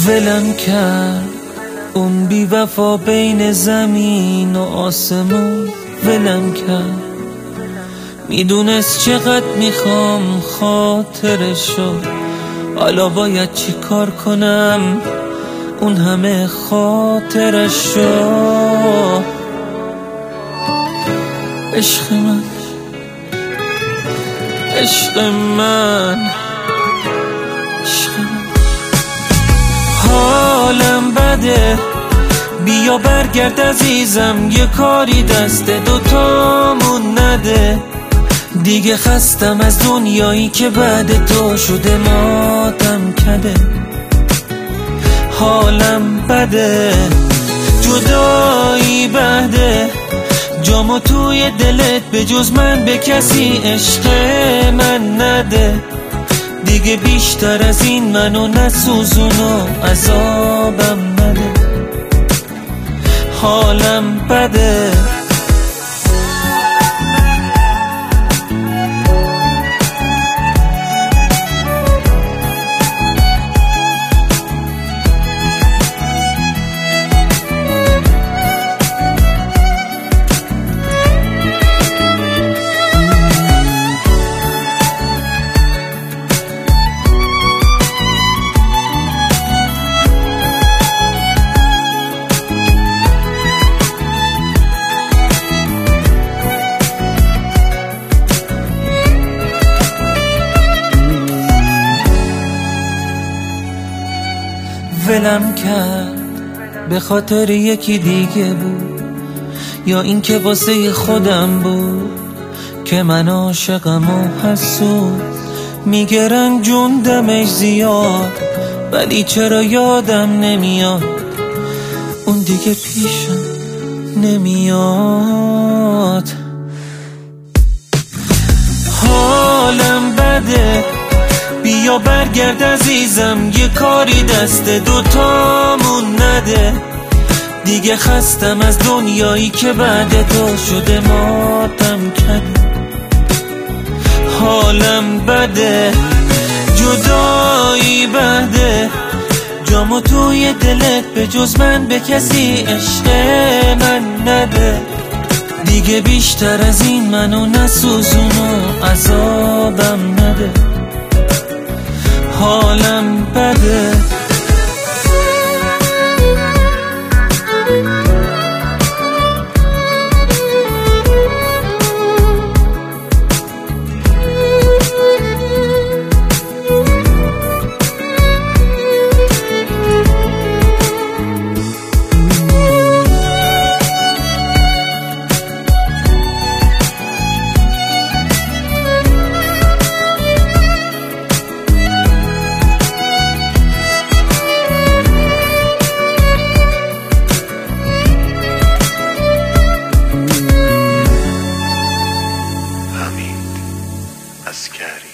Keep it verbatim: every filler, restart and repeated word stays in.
ولم کرد اون بی وفا بین زمین و آسمون، ولم کرد. میدونست چقدر میخوام خاطرشو، حالا باید چی کار کنم اون همه خاطرشو. عشق من، عشق من، عشق من. حالم بده، بیا برگرد عزیزم، یه کاری دست دوتامون نده. دیگه خستم از دنیایی که بعد تو شده ماتم کده. حالم بده، جدایی بده، جامو توی دلت به جز من به کسی عشق من نده. دیگه بیشتر از این منو نسوزون و عذابم نده. حالم بده. ولم کرد به خاطر یکی دیگه بود، یا اینکه واسه خودم بود که من عاشقم و حسود. میگه رنجون دمش زیاد، ولی چرا یادم نمیاد اون دیگه پیشم نمیاد. حالم بده، بیا برگرد عزیزم، یه کاری دست دوتامون نده. دیگه خستم از دنیایی که بعد تو شده ماتم کده. حالم بده، جدایی بده، جامو توی دلت به جز من به کسی عشق من نده. دیگه بیشتر از این منو نسوزون و عذابم نده. حالم بده. Ascari.